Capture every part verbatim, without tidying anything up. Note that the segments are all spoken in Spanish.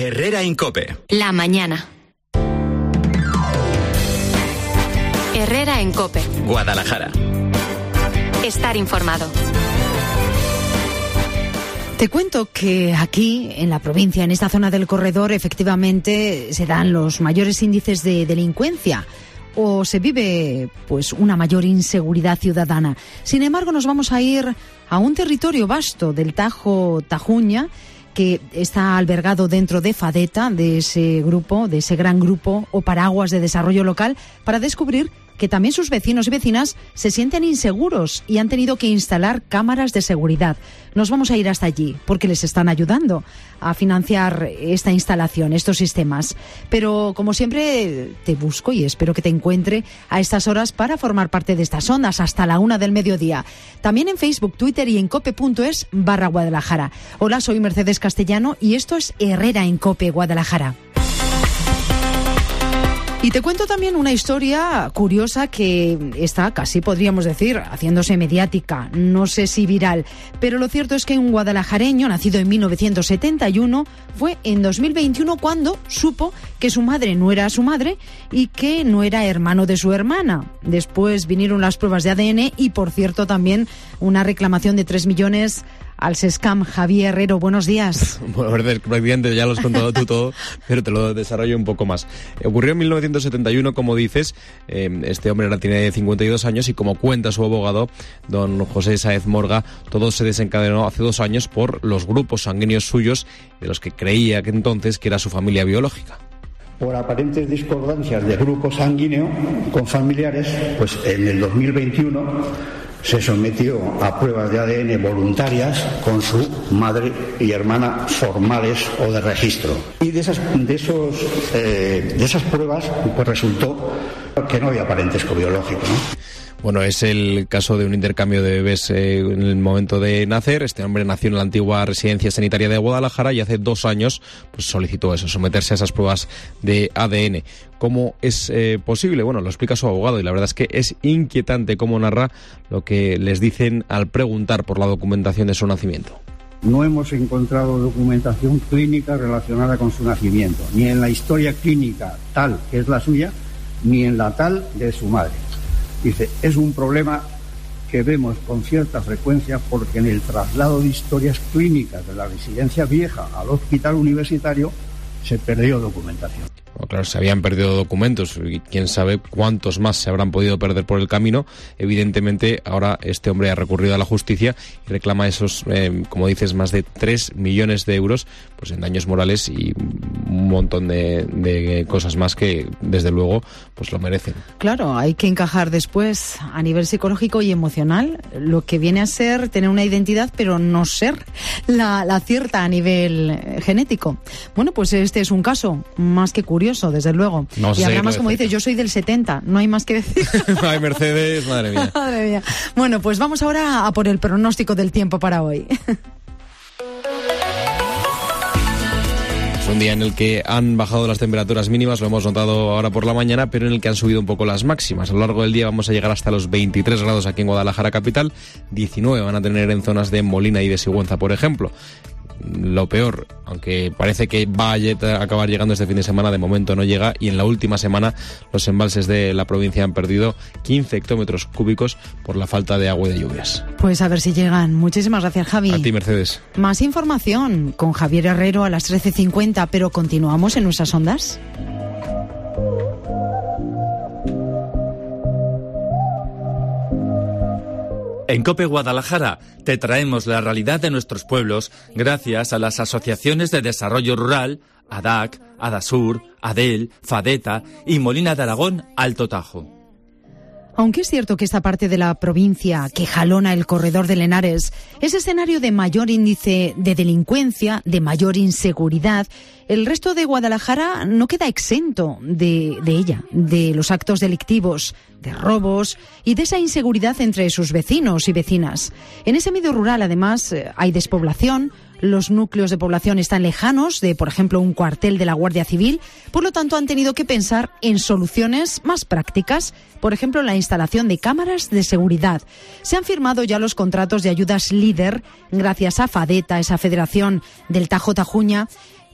Herrera en COPE. La mañana. Herrera en COPE. Guadalajara. Estar informado. Te cuento que aquí, en la provincia, en esta zona del corredor, efectivamente se dan los mayores índices de delincuencia o se vive pues una mayor inseguridad ciudadana. Sin embargo, nos vamos a ir a un territorio vasto del Tajo Tajuña, que está albergado dentro de FADETA, de ese grupo, de ese gran grupo o paraguas de desarrollo local, para descubrir que también sus vecinos y vecinas se sienten inseguros y han tenido que instalar cámaras de seguridad. Nos vamos a ir hasta allí porque les están ayudando a financiar esta instalación, estos sistemas. Pero, como siempre, te busco y espero que te encuentre a estas horas para formar parte de estas ondas hasta la una del mediodía. También en Facebook, Twitter y en cope.es barra Guadalajara. Hola, soy Mercedes Castellano y esto es Herrera en COPE Guadalajara. Y te cuento también una historia curiosa que está, casi podríamos decir, haciéndose mediática, no sé si viral, pero lo cierto es que un guadalajareño, nacido en mil novecientos setenta y uno, fue en dos mil veintiuno cuando supo que su madre no era su madre y que no era hermano de su hermana. Después vinieron las pruebas de A D N y, por cierto, también una reclamación de tres millones al SESCAM. Javier Herrero, buenos días. Bueno, prácticamente ya lo has contado tú todo, pero te lo desarrollo un poco más. Ocurrió en mil novecientos setenta y uno, como dices. Eh, este hombre ahora tiene cincuenta y dos años y, como cuenta su abogado, don José Sáez Morga, todo se desencadenó hace dos años por los grupos sanguíneos suyos, de los que creía que entonces que era su familia biológica. Por aparentes discordancias de grupo sanguíneo con familiares, pues en el dos mil veintiuno se sometió a pruebas de A D N voluntarias con su madre y hermana formales o de registro. Y de esas, de esos, eh, de esas pruebas pues resultó que no había parentesco biológico, ¿no? Bueno, es el caso de un intercambio de bebés eh, en el momento de nacer. Este hombre nació en la antigua residencia sanitaria de Guadalajara y hace dos años pues solicitó eso, someterse a esas pruebas de A D N. ¿Cómo es eh, posible? Bueno, lo explica su abogado y la verdad es que es inquietante cómo narra lo que les dicen al preguntar por la documentación de su nacimiento. No hemos encontrado documentación clínica relacionada con su nacimiento, ni en la historia clínica tal que es la suya, ni en la tal de su madre. Dice, es un problema que vemos con cierta frecuencia porque en el traslado de historias clínicas de la residencia vieja al hospital universitario se perdió documentación. Bueno, claro, se habían perdido documentos y quién sabe cuántos más se habrán podido perder por el camino. Evidentemente, ahora este hombre ha recurrido a la justicia y reclama esos, eh, como dices, más de tres millones de euros pues en daños morales y un montón de, de cosas más que, desde luego, pues lo merecen. Claro, hay que encajar después a nivel psicológico y emocional lo que viene a ser tener una identidad, pero no ser la, la cierta a nivel genético. Bueno, pues este es un caso más que curioso. Curioso, desde luego. Vamos y además, como dices, yo soy del setenta, no hay más que decir. Ay, Mercedes, madre mía. Madre mía. Bueno, pues vamos ahora a por el pronóstico del tiempo para hoy. Es un día en el que han bajado las temperaturas mínimas, lo hemos notado ahora por la mañana, pero en el que han subido un poco las máximas. A lo largo del día vamos a llegar hasta los veintitrés grados aquí en Guadalajara capital, diecinueve van a tener en zonas de Molina y de Sigüenza, por ejemplo. Lo peor, aunque parece que va a acabar llegando este fin de semana, de momento no llega, y en la última semana los embalses de la provincia han perdido quince hectómetros cúbicos por la falta de agua y de lluvias. Pues a ver si llegan. Muchísimas gracias, Javi. A ti, Mercedes. Más información con Javier Herrero a las trece cincuenta, pero continuamos en nuestras ondas. En COPE Guadalajara te traemos la realidad de nuestros pueblos gracias a las asociaciones de desarrollo rural A D A C, Adasur, Adel, FADETA y Molina de Aragón Alto Tajo. Aunque es cierto que esta parte de la provincia que jalona el corredor del Henares es escenario de mayor índice de delincuencia, de mayor inseguridad, el resto de Guadalajara no queda exento de, de ella, de los actos delictivos, de robos y de esa inseguridad entre sus vecinos y vecinas. En ese medio rural, además, hay despoblación. Los núcleos de población están lejanos de, por ejemplo, un cuartel de la Guardia Civil. Por lo tanto, han tenido que pensar en soluciones más prácticas. Por ejemplo, la instalación de cámaras de seguridad. Se han firmado ya los contratos de ayudas líder gracias a FADETA, esa federación del Tajo Tajuña,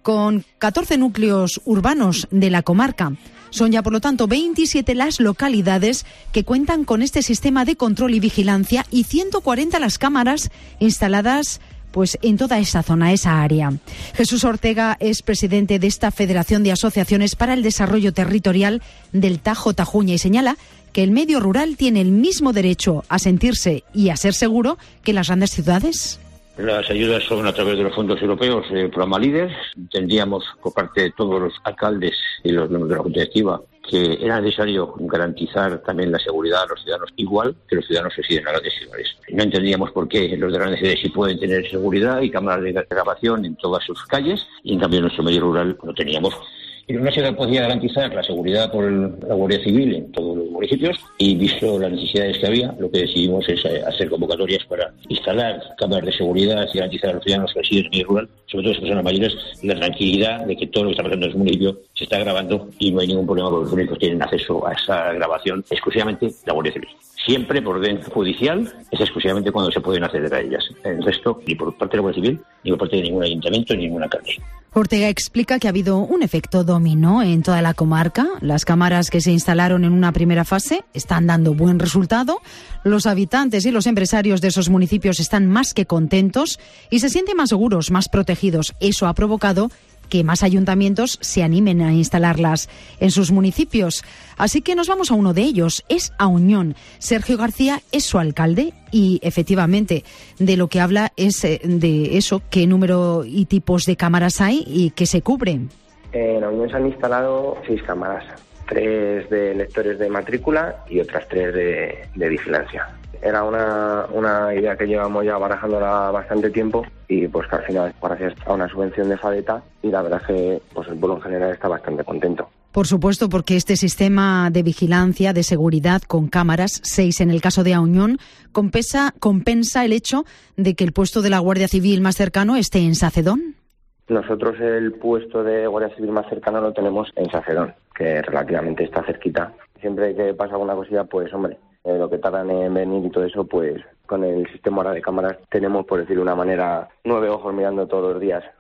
con catorce núcleos urbanos de la comarca. Son ya, por lo tanto, veintisiete las localidades que cuentan con este sistema de control y vigilancia y ciento cuarenta las cámaras instaladas pues en toda esa zona, esa área. Jesús Ortega es presidente de esta Federación de Asociaciones para el Desarrollo Territorial del Tajo Tajuña y señala que el medio rural tiene el mismo derecho a sentirse y a ser seguro que las grandes ciudades. Las ayudas son a través de los fondos europeos, el programa LEADER. Entendíamos por parte de todos los alcaldes y los miembros de la Junta Directiva que era necesario garantizar también la seguridad a los ciudadanos, igual que los ciudadanos que residen en las grandes ciudades. No entendíamos por qué los de grandes ciudades sí pueden tener seguridad y cámaras de grabación en todas sus calles, y en cambio en nuestro medio rural no teníamos. Y una ciudad podía garantizar la seguridad por el, la Guardia Civil en todos los municipios, y visto las necesidades que había, lo que decidimos es hacer convocatorias para instalar cámaras de seguridad y garantizar a los ciudadanos que residen en el medio rural, sobre todo las personas mayores, la tranquilidad de que todo lo que está pasando en su municipio se está grabando y no hay ningún problema porque los únicos que tienen acceso a esa grabación exclusivamente la Guardia Civil. Siempre por orden judicial, es exclusivamente cuando se pueden acceder a ellas. El resto, ni por parte de la Guardia Civil, ni por parte de ningún ayuntamiento, ni ningún alcalde. Ortega explica que ha habido un efecto dominó en toda la comarca. Las cámaras que se instalaron en una primera fase están dando buen resultado. Los habitantes y los empresarios de esos municipios están más que contentos y se sienten más seguros, más protegidos. Eso ha provocado que más ayuntamientos se animen a instalarlas en sus municipios. Así que nos vamos a uno de ellos, es Auñón. Sergio García es su alcalde y efectivamente de lo que habla es de eso, qué número y tipos de cámaras hay y qué se cubren. En Auñón se han instalado seis cámaras, tres de lectores de matrícula y otras tres de, de vigilancia. Era una, una idea que llevamos ya barajándola bastante tiempo y pues que al final, gracias a una subvención de FADETA, y la verdad es que pues el pueblo en general está bastante contento. Por supuesto, porque este sistema de vigilancia, de seguridad con cámaras, seis en el caso de Auñón, compensa, compensa el hecho de que el puesto de la Guardia Civil más cercano esté en Sacedón. Nosotros el puesto de Guardia Civil más cercano lo tenemos en Sacedón, que relativamente está cerquita. Siempre que pasa alguna cosilla, pues hombre, Eh, lo que tardan en venir y todo eso, pues con el sistema ahora de cámaras tenemos, por decirlo de una manera, nueve ojos mirando todos los días.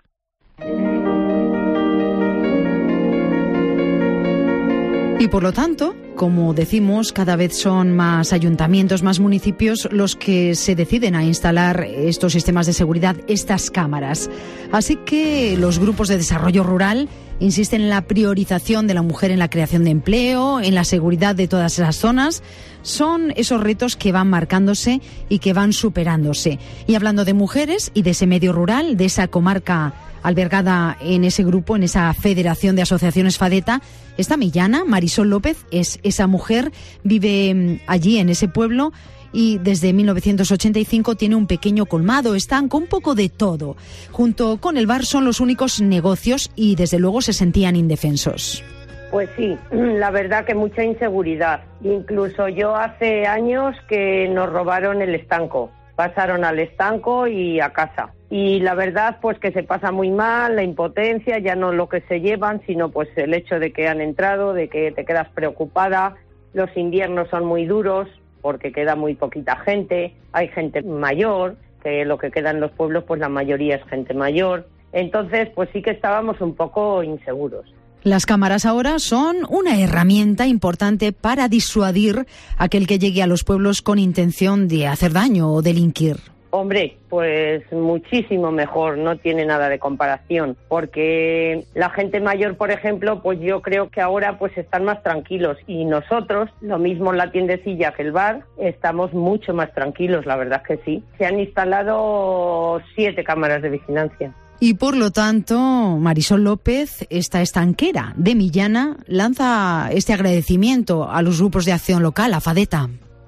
Y por lo tanto, como decimos, cada vez son más ayuntamientos, más municipios los que se deciden a instalar estos sistemas de seguridad, estas cámaras. Así que los grupos de desarrollo rural insisten en la priorización de la mujer en la creación de empleo, en la seguridad de todas esas zonas. Son esos retos que van marcándose y que van superándose. Y hablando de mujeres y de ese medio rural, de esa comarca albergada en ese grupo, en esa Federación de Asociaciones FADETA, está Millana. Marisol López es esa mujer, vive allí en ese pueblo y desde mil novecientos ochenta y cinco tiene un pequeño colmado, estanco, un poco de todo. Junto con el bar son los únicos negocios y desde luego se sentían indefensos. Pues sí, la verdad que mucha inseguridad. Incluso yo hace años que nos robaron el estanco. Pasaron al estanco y a casa. Y la verdad pues que se pasa muy mal, la impotencia, ya no lo que se llevan, sino pues el hecho de que han entrado, de que te quedas preocupada. Los inviernos son muy duros porque queda muy poquita gente, hay gente mayor, que lo que queda en los pueblos pues la mayoría es gente mayor. Entonces pues sí que estábamos un poco inseguros. Las cámaras ahora son una herramienta importante para disuadir a aquel que llegue a los pueblos con intención de hacer daño o delinquir. Hombre, pues muchísimo mejor, no tiene nada de comparación, porque la gente mayor, por ejemplo, pues yo creo que ahora pues están más tranquilos y nosotros, lo mismo en la tiendecilla que el bar, estamos mucho más tranquilos, la verdad que sí. Se han instalado siete cámaras de vigilancia. Y por lo tanto, Marisol López, esta estanquera de Millana, lanza este agradecimiento a los grupos de acción local, a FADETA.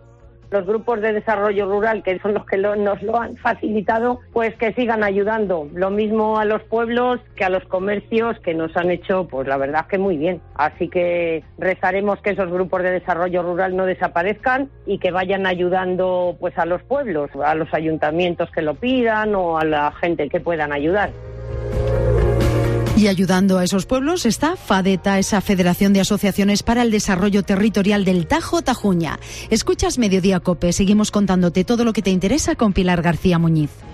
Los grupos de desarrollo rural, que son los que lo, nos lo han facilitado, pues que sigan ayudando. Lo mismo a los pueblos que a los comercios, que nos han hecho, pues la verdad que muy bien. Así que rezaremos que esos grupos de desarrollo rural no desaparezcan y que vayan ayudando pues a los pueblos, a los ayuntamientos que lo pidan o a la gente que puedan ayudar. Y ayudando a esos pueblos está FADETA, esa Federación de Asociaciones para el Desarrollo Territorial del Tajo Tajuña. Escuchas Mediodía COPE, seguimos contándote todo lo que te interesa con Pilar García Muñiz.